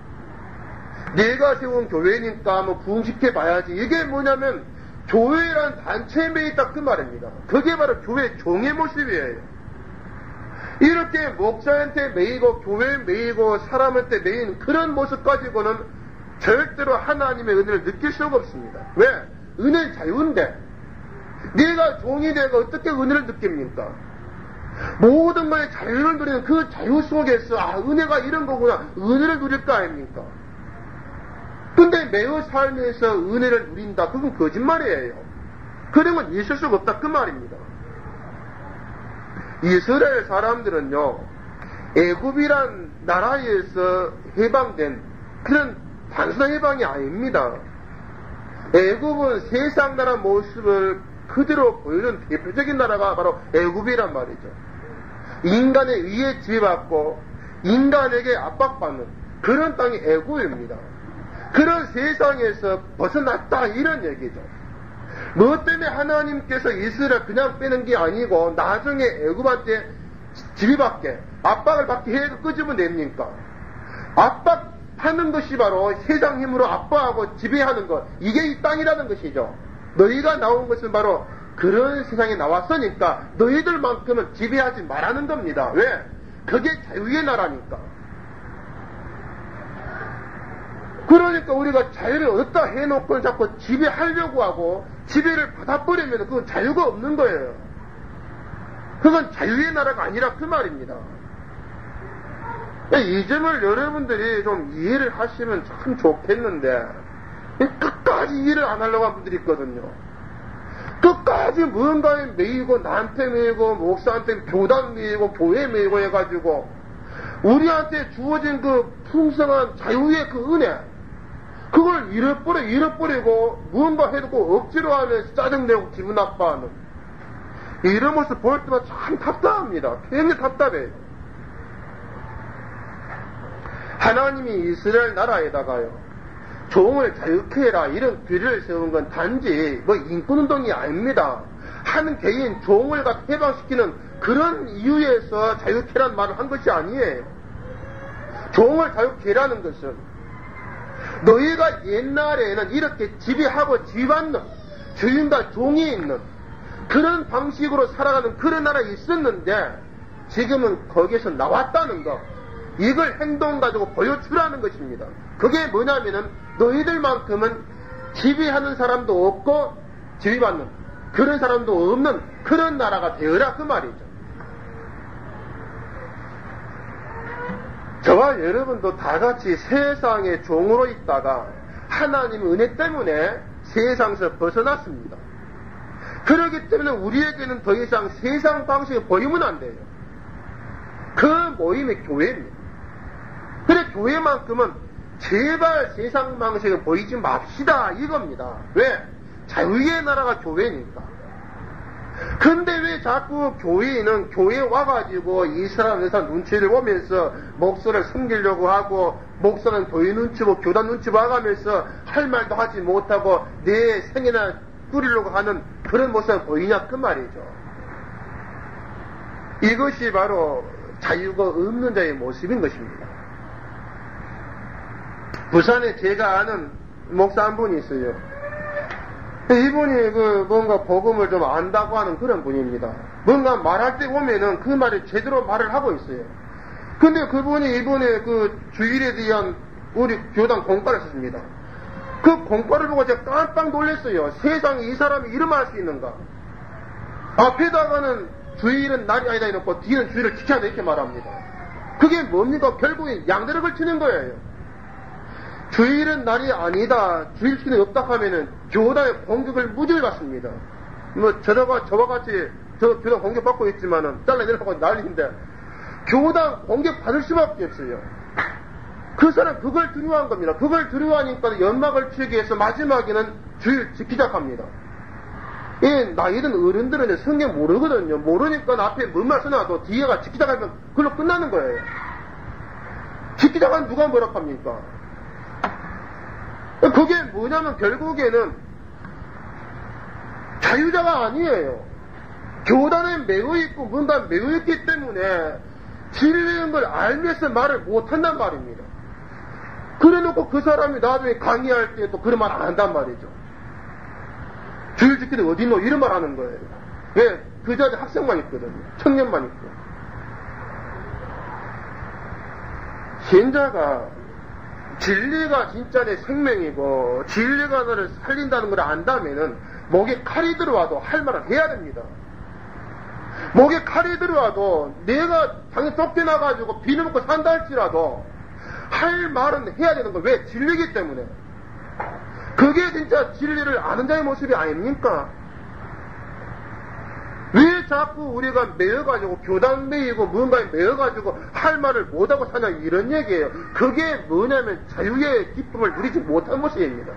내가 세운 교회니까 뭐 부흥시켜봐야지. 이게 뭐냐면 교회란 단체에 매있다 그 말입니다. 그게 바로 교회 종의 모습이에요. 이렇게 목사한테 매이고 교회에 매이고 사람한테 매인 그런 모습 가지고는 절대로 하나님의 은혜를 느낄 수가 없습니다. 왜? 은혜는 자유인데 내가 종이 되고 어떻게 은혜를 느낍니까? 모든 거에 자유를 누리는 그 자유 속에서 아 은혜가 이런 거구나 은혜를 누릴 거 아닙니까? 근데 매우 삶에서 은혜를 누린다 그건 거짓말이에요. 그런 건 있을 수가 없다 그 말입니다. 이스라엘 사람들은요 애굽이란 나라에서 해방된 그런 단순한 해방이 아닙니다. 애굽은 세상 나라 모습을 그대로 보여준 대표적인 나라가 바로 애굽이란 말이죠. 인간의 의에 지배받고 인간에게 압박받는 그런 땅이 애굽입니다. 그런 세상에서 벗어났다 이런 얘기죠. 뭐 때문에 하나님께서 이스라엘 그냥 빼는 게 아니고 나중에 애굽한테 지배받게 압박을 받게 해서 끄집어냅니까? 압박하는 것이 바로 세상 힘으로 압박하고 지배하는 것, 이게 이 땅이라는 것이죠. 너희가 나온 것은 바로 그런 세상에 나왔으니까 너희들만큼은 지배하지 말라는 겁니다. 왜? 그게 자유의 나라니까. 그러니까 우리가 자유를 얻다 해놓고 자꾸 지배하려고 하고 지배를 받아버리면 그건 자유가 없는 거예요. 그건 자유의 나라가 아니라 그 말입니다. 이 점을 여러분들이 좀 이해를 하시면 참 좋겠는데 끝까지 이해를 안 하려고 하는 분들이 있거든요. 끝까지 무언가에 매이고 나한테 매이고 목사한테 교단 매이고 교회 매이고 해가지고 우리한테 주어진 그 풍성한 자유의 그 은혜 그걸 잃어버려 잃어버리고 무언가 해놓고 억지로 하면서 짜증내고 기분 나빠하는 이런 모습 볼 때마다 참 답답합니다. 굉장히 답답해요. 하나님이 이스라엘 나라에다가요 종을 자유케 해라 이런 규례를 세운 건 단지 뭐 인권운동이 아닙니다. 한 개인 종을 해방시키는 그런 이유에서 자유케라는 말을 한 것이 아니에요. 종을 자유케 하라는 것은 너희가 옛날에는 이렇게 지배하고 지배받는 주인과 종이 있는 그런 방식으로 살아가는 그런 나라에 있었는데 지금은 거기에서 나왔다는 것, 이걸 행동 가지고 보여주라는 것입니다. 그게 뭐냐면은 너희들만큼은 지배하는 사람도 없고 지배받는 그런 사람도 없는 그런 나라가 되어라 그 말이죠. 저와 여러분도 다 같이 세상의 종으로 있다가 하나님 은혜 때문에 세상에서 벗어났습니다. 그렇기 때문에 우리에게는 더 이상 세상 방식을 보이면 안 돼요. 그 모임이 교회입니다. 그래 교회만큼은 제발 세상 방식을 보이지 맙시다 이겁니다. 왜? 자유의 나라가 교회니까. 근데 왜 자꾸 교회는 교회에 와가지고 이 사람 저 사람 눈치를 보면서 목사를 숨기려고 하고 목사는 교회 눈치 보고 교단 눈치 봐가면서 할 말도 하지 못하고 내 생애나 꾸리려고 하는 그런 모습을 보이냐 그 말이죠. 이것이 바로 자유가 없는 자의 모습인 것입니다. 부산에 제가 아는 목사 한 분이 있어요. 이분이 그 뭔가 복음을 좀 안다고 하는 그런 분입니다. 뭔가 말할 때 보면은 그 말을 제대로 말을 하고 있어요. 근데 그분이 이번에 그 주일에 대한 우리 교단 공과를 썼습니다. 그 공과를 보고 제가 깜빡 놀랐어요. 세상에 이 사람이 이런 말 할 수 있는가? 앞에다가는 주일은 날이 아니다 해놓고 뒤는 주일을 지켜야 돼 이렇게 말합니다. 그게 뭡니까? 결국엔 양대를 걸치는 거예요. 주일은 날이 아니다, 주일 시간이 없다 하면은 교단의 공격을 무지하게 받습니다. 뭐 저와 저와 같이 저 교단 공격 받고 있지만은 잘라내려고 난리인데 교단 공격 받을 수밖에 없어요. 그 사람 그걸 두려워한 겁니다. 그걸 두려워하니까 연막을 치기 위해서 마지막에는 주일 지키자 합니다. 이 나이든 어른들은 성경 모르거든요. 모르니까 앞에 뭔 말 써놔도 뒤에가 지키자 하면 그걸로 끝나는 거예요. 지키자 하면 누가 뭐라 합니까? 그게 뭐냐면 결국에는 자유자가 아니에요. 교단에 매여 있고 뭔가 매여 있기 때문에 진리인 걸 알면서 말을 못한단 말입니다. 그래놓고 그 사람이 나중에 강의할 때 또 그런 말 안 한단 말이죠. 주일 지키는 어딨노? 이런 말 하는 거예요. 왜? 그 자리에 학생만 있거든요. 청년만 있고. 신자가 진리가 진짜 내 생명이고 진리가 너를 살린다는 걸 안다면은 목에 칼이 들어와도 할 말을 해야 됩니다. 목에 칼이 들어와도 내가 당연히 쫓겨나가지고 비늘 먹고 산다 할지라도 할 말은 해야 되는 거. 왜? 진리기 때문에. 그게 진짜 진리를 아는 자의 모습이 아닙니까? 왜 자꾸 우리가 매여가지고 교단 매이고 뭔가에 매여가지고 할 말을 못하고 사냐 이런 얘기예요. 그게 뭐냐면 자유의 기쁨을 누리지 못한 모습입니다.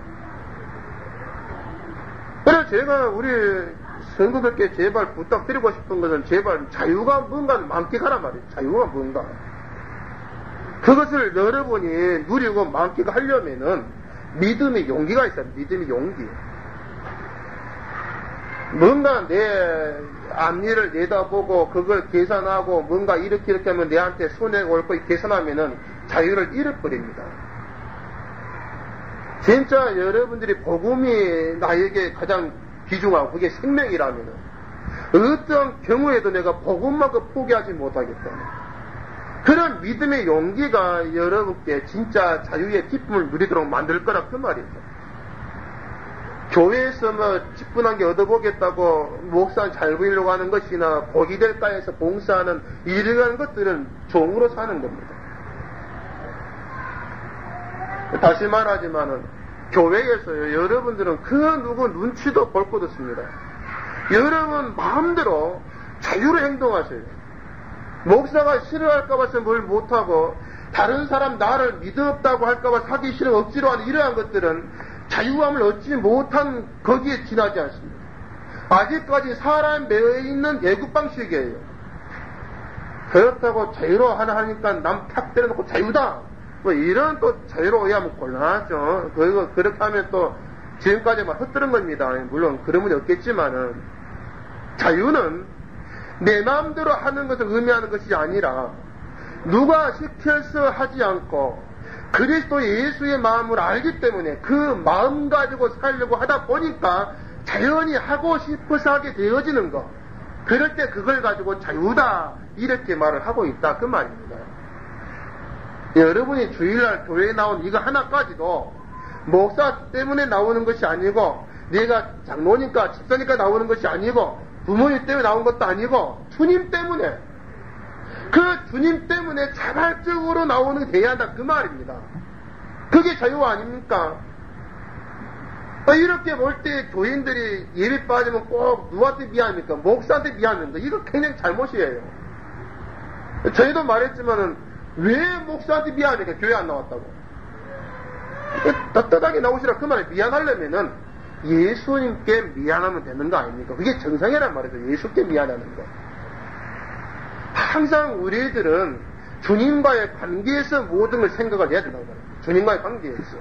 그래서 제가 우리 성도들께 제발 부탁드리고 싶은 것은 제발 자유가 뭔가를 만끽하란 말이에요. 자유가 뭔가. 그것을 여러분이 누리고 만끽하려면은 믿음의 용기가 있어요. 믿음의 용기. 뭔가 내 앞니를 내다보고 그걸 계산하고 뭔가 이렇게 이렇게 하면 내한테 손해가 올 거 계산하면은 자유를 잃어버립니다. 진짜 여러분들이 복음이 나에게 가장 귀중하고 그게 생명이라면은 어떤 경우에도 내가 복음만큼 포기하지 못하겠다. 그런 믿음의 용기가 여러분께 진짜 자유의 기쁨을 누리도록 만들 거라 그 말이죠. 교회에서 뭐 직분한 게 얻어보겠다고 목사 잘 보이려고 하는 것이나 복이 될까 해서 봉사하는 이러한 것들은 종으로 사는 겁니다. 다시 말하지만은 교회에서요, 여러분들은 그 누구 눈치도 볼 것 없습니다. 여러분 마음대로 자유로 행동하세요. 목사가 싫어할까봐 뭘 못하고 다른 사람 나를 믿음 없다고 할까봐 사기 싫어 억지로 하는 이러한 것들은 자유함을 얻지 못한 거기에 지나지 않습니다. 아직까지 사람에 매여 있는 예국 방식이에요. 그렇다고 자유로 하나 하니까 남 탁 때려놓고 자유다. 뭐 이런 또 자유로 의하면 곤란하죠. 그거 그렇게 하면 또 지금까지만 헛들은 겁니다. 물론 그런 분이 없겠지만은 자유는 내 마음대로 하는 것을 의미하는 것이 아니라 누가 시켜서 하지 않고 그리스도 예수의 마음을 알기 때문에 그 마음 가지고 살려고 하다 보니까 자연히 하고 싶어서 하게 되어지는 것. 그럴 때 그걸 가지고 자유다 이렇게 말을 하고 있다 그 말입니다. 여러분이 주일날 교회에 나온 이거 하나까지도 목사 때문에 나오는 것이 아니고 내가 장로니까 집사니까 나오는 것이 아니고 부모님 때문에 나온 것도 아니고 주님 때문에 그 주님 때문에 자발적으로 나오는 게 돼야 한다 그 말입니다. 그게 자유 아닙니까? 이렇게 볼 때 교인들이 예배 빠지면 꼭 누구한테 미안합니까? 목사한테 미안합니다. 이거 굉장히 잘못이에요. 저희도 말했지만은 왜 목사한테 미안합니까? 교회 안 나왔다고. 떳떳하게 나오시라 그 말에 미안하려면은 예수님께 미안하면 되는 거 아닙니까? 그게 정상이란 말이죠. 예수께 미안하는 거. 항상 우리들은 주님과의 관계에서 모든 걸 생각을 해야 된다고 말해요. 주님과의 관계에서.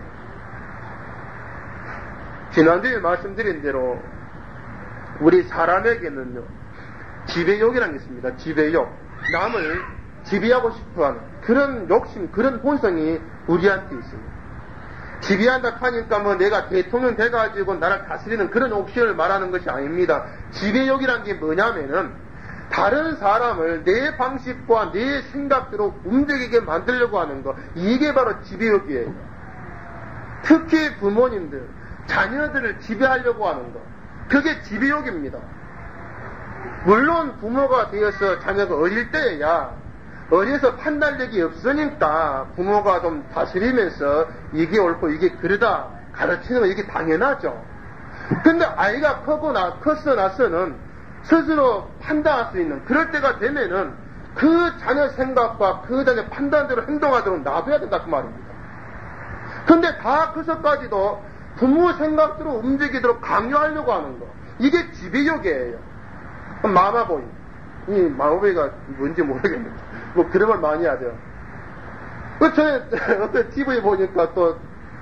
지난주에 말씀드린 대로 우리 사람에게는요 지배욕이라는 게 있습니다. 지배욕. 남을 지배하고 싶어하는 그런 욕심, 그런 본성이 우리한테 있습니다. 지배한다 하니까 뭐 내가 대통령 돼가지고 나를 다스리는 그런 옥신을 말하는 것이 아닙니다. 지배욕이라는 게 뭐냐면은 다른 사람을 내 방식과 내 생각대로 움직이게 만들려고 하는 거. 이게 바로 지배욕이에요. 특히 부모님들, 자녀들을 지배하려고 하는 거. 그게 지배욕입니다. 물론 부모가 되어서 자녀가 어릴 때야 어려서 판단력이 없으니까 부모가 좀 다스리면서 이게 옳고 이게 그러다 가르치는 건 이게 당연하죠. 근데 아이가 크고 나, 컸어 나서는 스스로 판단할 수 있는 그럴 때가 되면은 그 자녀 생각과 그 자녀 판단대로 행동하도록 놔둬야 된다 그 말입니다. 근데 다 커서까지도 부모 생각대로 움직이도록 강요하려고 하는 거. 이게 지배욕이에요. 마마보이. 이 마마보이가 뭔지 모르겠는데. 뭐 그런 걸 많이 하죠. 그 전에 어떤 티비에 보니까 또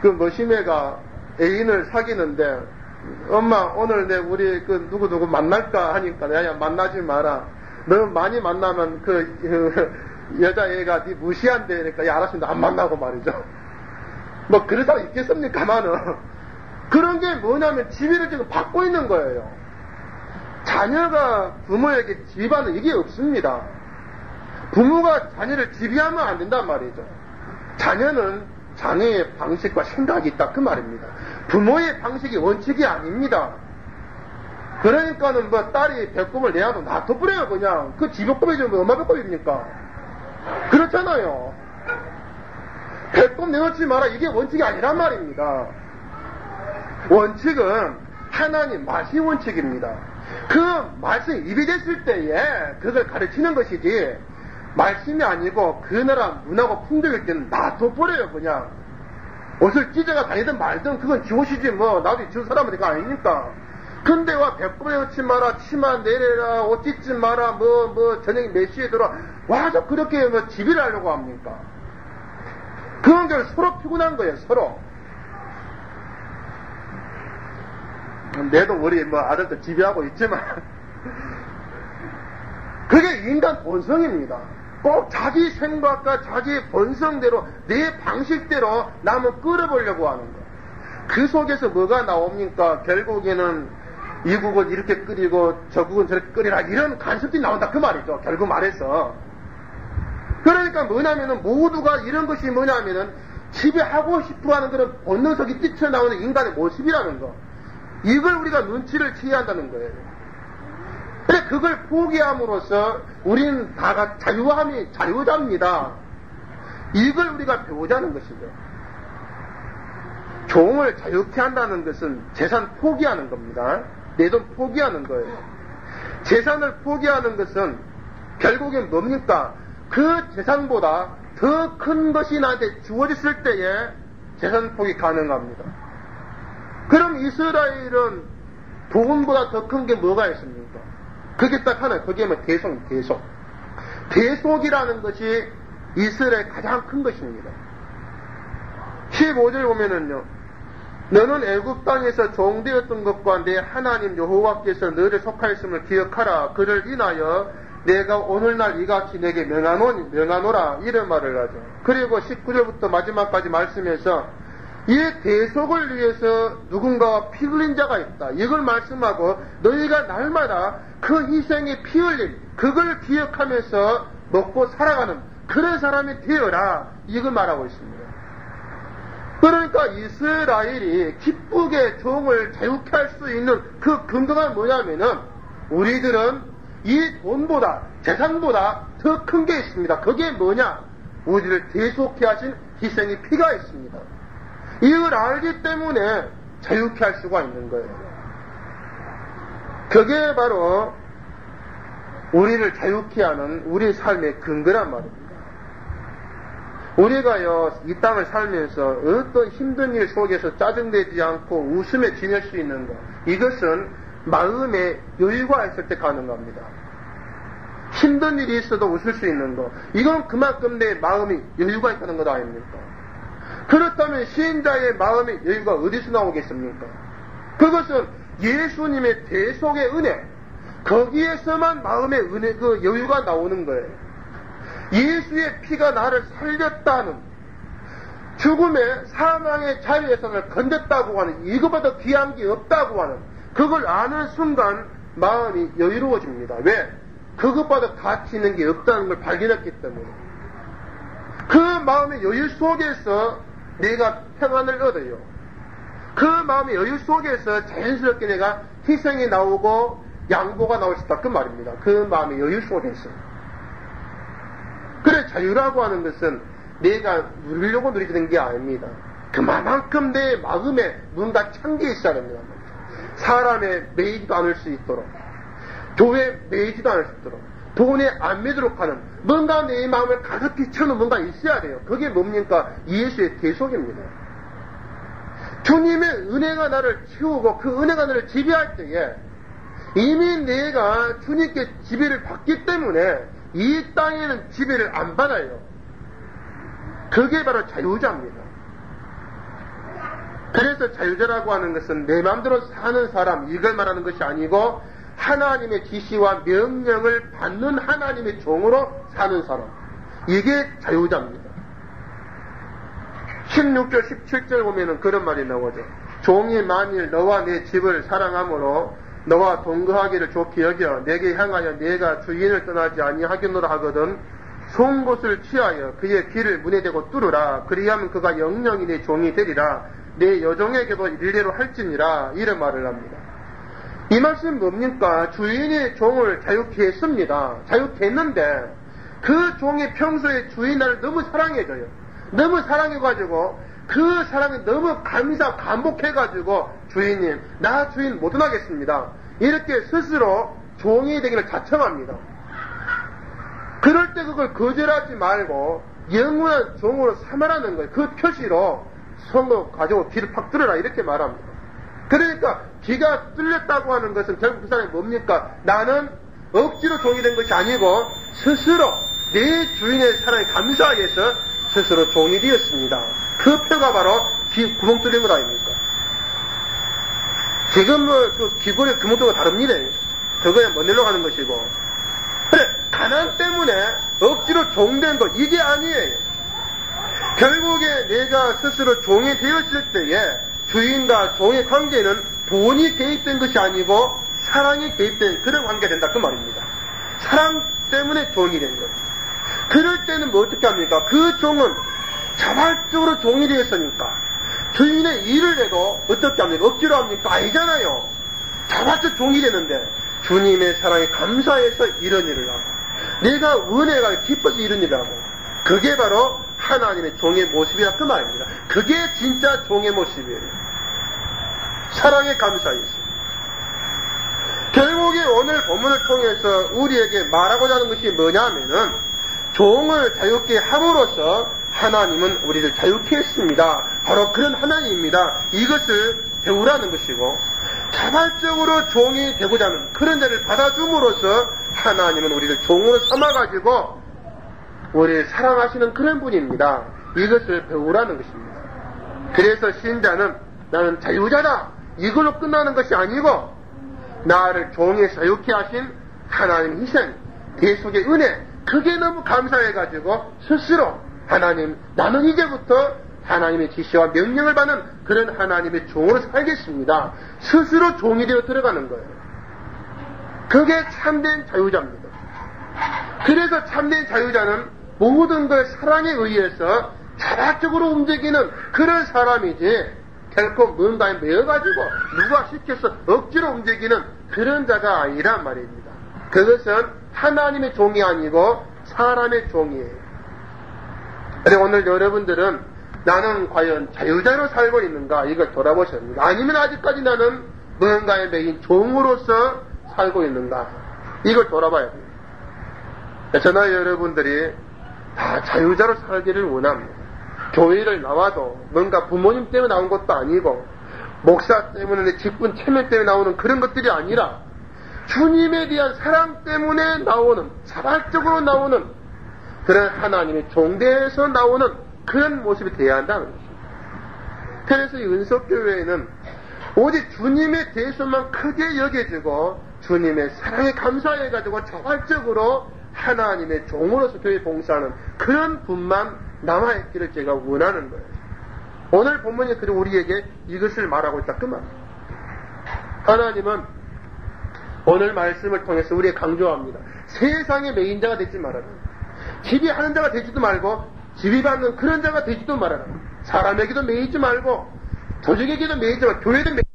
그 머시매가 애인을 사귀는데 엄마 오늘 내 우리 그 누구누구 만날까 하니까 야 만나지 마라. 너 많이 만나면 그, 그 여자애가 네 무시한대. 그러니까 야 알았습니다. 안 만나고 말이죠. 뭐 그런 사람 있겠습니까만은 그런 게 뭐냐면 지위를 지금 받고 있는 거예요. 자녀가 부모에게 지휘받는 이게 없습니다. 부모가 자녀를 지휘하면 안 된단 말이죠. 자녀는 자녀의 방식과 생각이 있다 그 말입니다. 부모의 방식이 원칙이 아닙니다. 그러니까는 뭐 딸이 배꼽을 내야도 놔둬버려요 그냥. 그 지배꼽이 좀 얼마 배꼽입니까? 그렇잖아요. 배꼽 내놓지 마라 이게 원칙이 아니란 말입니다. 원칙은 하나님 말씀이 원칙입니다. 그 말씀이 입이 됐을 때에 그걸 가르치는 것이지 말씀이 아니고 그 나라 문화고 풍경일 때는 놔둬버려요 그냥. 옷을 찢어가 다니든 말든 그건 지옷이지 뭐 나도 지울 사람은 그거 아닙니까? 근데 와 배꼽에 넣지 마라 치마 내려라 옷 찢지 마라 뭐 뭐 저녁에 몇 시에 들어와 와서 그렇게 뭐 지비를 하려고 합니까? 그런 게 서로 피곤한 거예요 서로. 내도 우리 뭐 아들도 지배하고 있지만 그게 인간 본성입니다. 꼭 자기 생각과 자기 본성대로 내 방식대로 남을 끌어보려고 하는 거. 그 속에서 뭐가 나옵니까? 결국에는 이 국은 이렇게 끓이고 저 국은 저렇게 끓이라 이런 간섭들이 나온다 그 말이죠. 결국 말해서. 그러니까 뭐냐면은 모두가 이런 것이 뭐냐면은 지배하고 싶어하는 그런 본능석이 뛰쳐나오는 인간의 모습이라는 거. 이걸 우리가 눈치를 채야 한다는 거예요. 그래 그걸 포기함으로써 우리는 다가 자유함이 자유자입니다. 이걸 우리가 배우자는 것이죠. 종을 자유케 한다는 것은 재산 포기하는 겁니다. 내 돈 포기하는 거예요. 재산을 포기하는 것은 결국엔 뭡니까? 그 재산보다 더 큰 것이 나한테 주어졌을 때에 재산 포기 가능합니다. 그럼 이스라엘은 돈보다 더 큰 게 뭐가 있습니까? 그게 딱 하나, 그게 뭐 대속, 대속. 대속이라는 것이 이스라엘의 가장 큰 것입니다. 십오 절 보면은요, 너는 애굽 땅에서 종되었던 것과 내 하나님 여호와께서 너를 속하였음을 기억하라. 그를 인하여 내가 오늘날 이같이 내게 명하노, 명하노라. 이런 말을 하죠. 그리고 십구 절부터 마지막까지 말씀해서 이 대속을 위해서 누군가와 피 흘린 자가 있다. 이걸 말씀하고 너희가 날마다 그 희생의 피 흘림 그걸 기억하면서 먹고 살아가는 그런 사람이 되어라. 이걸 말하고 있습니다. 그러니까 이스라엘이 기쁘게 종을 자유케 할 수 있는 그 근거가 뭐냐면은 우리들은 이 돈보다 재산보다 더 큰 게 있습니다. 그게 뭐냐? 우리를 대속케 하신 희생의 피가 있습니다. 이걸 알기 때문에 자유케 할 수가 있는 거예요. 그게 바로 우리를 자유케 하는 우리 삶의 근거란 말입니다. 우리가요, 이 땅을 살면서 어떤 힘든 일 속에서 짜증내지 않고 웃음에 지낼 수 있는 것, 이것은 마음에 여유가 있을 때 가능합니다. 힘든 일이 있어도 웃을 수 있는 것, 이건 그만큼 내 마음이 여유가 있다는 것 아닙니까? 그렇다면 시인자의 마음의 여유가 어디서 나오겠습니까? 그것은 예수님의 대속의 은혜, 거기에서만 마음의 은혜, 그 여유가 나오는 거예요. 예수의 피가 나를 살렸다는, 죽음의 사망의 자유에서 건졌다고 하는, 이거보다 귀한 게 없다고 하는, 그걸 아는 순간 마음이 여유로워집니다. 왜? 그것보다 가치 있는 게 없다는 걸 발견했기 때문에. 그 마음의 여유 속에서 내가 평안을 얻어요. 그 마음의 여유 속에서 자연스럽게 내가 희생이 나오고 양보가 나올 수 있다. 그 말입니다. 그 마음의 여유 속에서. 그래, 자유라고 하는 것은 내가 누리려고 누리는 게 아닙니다. 그만큼 내 마음에 뭔가 찬 게 있어야 됩니다. 사람에 매이지도 않을 수 있도록, 교회에 매이지도 않을 수 있도록, 돈에 안 매도록 하는 뭔가 내 마음을 가득히 채우는 뭔가 있어야 돼요. 그게 뭡니까? 예수의 대속입니다. 주님의 은혜가 나를 채우고 그 은혜가 나를 지배할 때에 이미 내가 주님께 지배를 받기 때문에 이 땅에는 지배를 안 받아요. 그게 바로 자유자입니다. 그래서 자유자라고 하는 것은 내 마음대로 사는 사람, 이걸 말하는 것이 아니고 하나님의 지시와 명령을 받는 하나님의 종으로 사는 사람. 이게 자유자입니다. 십육 절, 십칠 절 보면은 그런 말이 나오죠. 종이 만일 너와 내 집을 사랑함으로 너와 동거하기를 좋게 여겨 내게 향하여 내가 주인을 떠나지 아니하겠노라 하거든 송곳을 취하여 그의 길을 문에 대고 뚫으라. 그리하면 그가 영영이 내 종이 되리라. 내 여종에게도 일례로 할지니라. 이런 말을 합니다. 이 말씀은 뭡니까? 주인이 종을 자유케 했습니다. 자유케 했는데 그 종이 평소에 주인을 너무 사랑해줘요. 너무 사랑해가지고 그 사랑이 너무 감사 감복해가지고 주인님 나 주인 못 떠나겠습니다. 이렇게 스스로 종이 되기를 자청합니다. 그럴 때 그걸 거절하지 말고 영원한 종으로 삼으라는 거예요. 그 표시로 손으로 가지고 귀를 팍 뚫어라 이렇게 말합니다. 그러니까 귀가 뚫렸다고 하는 것은 결국 그 사람이 뭡니까? 나는 억지로 종이 된 것이 아니고 스스로 내 주인의 사랑에 감사하기 위해서 스스로 종이 되었습니다. 그 표가 바로 귀 구멍 뚫린 것 아닙니까? 지금 뭐 그 귀걸이 구멍 뚫는 거 다릅니다. 그거에 먼데로 가는 것이고. 그래 가난 때문에 억지로 종된 것 이게 아니에요. 결국에 내가 스스로 종이 되었을 때에 주인과 종의 관계는 돈이 개입된 것이 아니고 사랑이 개입된 그런 관계가 된다 그 말입니다. 사랑 때문에 종이 된 것. 그럴 때는 뭐 어떻게 합니까? 그 종은 자발적으로 종이 되었으니까 주인의 일을 해도 어떻게 합니까? 억지로 합니까? 아니잖아요. 자발적 종이 되는데 주님의 사랑에 감사해서 이런 일을 하고 내가 은혜가 기뻐서 이런 일을 하고 그게 바로 하나님의 종의 모습이라 그 말입니다. 그게 진짜 종의 모습이에요. 사랑에 감사해서. 결국에 오늘 본문을 통해서 우리에게 말하고자 하는 것이 뭐냐면은 종을 자유케 함으로써 하나님은 우리를 자유케 했습니다. 바로 그런 하나님입니다. 이것을 배우라는 것이고 자발적으로 종이 되고자 하는 그런 자를 받아줌으로써 하나님은 우리를 종으로 삼아가지고 우리를 사랑하시는 그런 분입니다. 이것을 배우라는 것입니다. 그래서 신자는 나는 자유자다 이걸로 끝나는 것이 아니고 나를 종에 자유케 하신 하나님 희생 대속의 은혜 그게 너무 감사해가지고 스스로 하나님 나는 이제부터 하나님의 지시와 명령을 받는 그런 하나님의 종으로 살겠습니다. 스스로 종이 되어 들어가는 거예요. 그게 참된 자유자입니다. 그래서 참된 자유자는 모든 걸 사랑에 의해서 자발적으로 움직이는 그런 사람이지 결코 뭔가에 매여가지고 누가 시켜서 억지로 움직이는 그런 자가 아니란 말입니다. 그것은 하나님의 종이 아니고 사람의 종이에요. 그런데 오늘 여러분들은 나는 과연 자유자로 살고 있는가 이걸 돌아보셔야 합니다. 아니면 아직까지 나는 뭔가에 매인 종으로서 살고 있는가 이걸 돌아봐야 됩니다. 저나 여러분들이 다 자유자로 살기를 원합니다. 교회를 나와도 뭔가 부모님 때문에 나온 것도 아니고 목사 때문에 직분 체면 때문에 나오는 그런 것들이 아니라 주님에 대한 사랑 때문에 나오는 자발적으로 나오는 그런 하나님의 종대에서 나오는 그런 모습이 되어야 한다는 것입니다. 그래서 이 은석교회에는 오직 주님의 대수만 크게 여겨지고 주님의 사랑에 감사해가지고 자발적으로 하나님의 종으로서 교회 봉사하는 그런 분만 남아있기를 제가 원하는 거예요. 오늘 본문이 그리고 우리에게 이것을 말하고 있다 그 말이에요. 하나님은 오늘 말씀을 통해서 우리에게 강조합니다. 세상의 매인자가 되지 말아라. 지배하는 자가 되지도 말고 지배받는 그런 자가 되지도 말아라. 사람에게도 매이지 말고 조직에게도 매이지 말고 교회도 매이지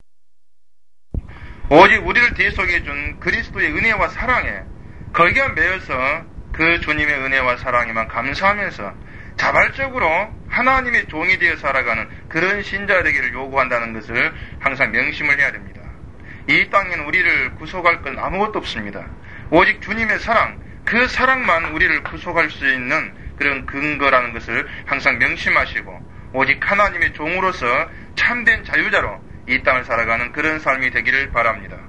말고 오직 우리를 대속해 준 그리스도의 은혜와 사랑에 거기에 매여서 그 주님의 은혜와 사랑에만 감사하면서 자발적으로 하나님의 종이 되어 살아가는 그런 신자 되기를 요구한다는 것을 항상 명심을 해야 됩니다. 이 땅에는 우리를 구속할 건 아무것도 없습니다. 오직 주님의 사랑, 그 사랑만 우리를 구속할 수 있는 그런 근거라는 것을 항상 명심하시고 오직 하나님의 종으로서 참된 자유자로 이 땅을 살아가는 그런 삶이 되기를 바랍니다.